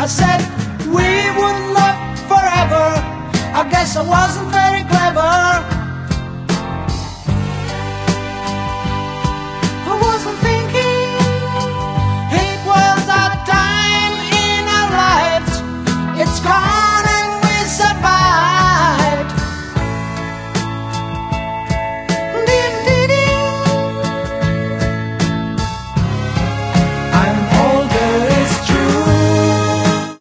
I said we would love forever. I guess I wasn't very clever.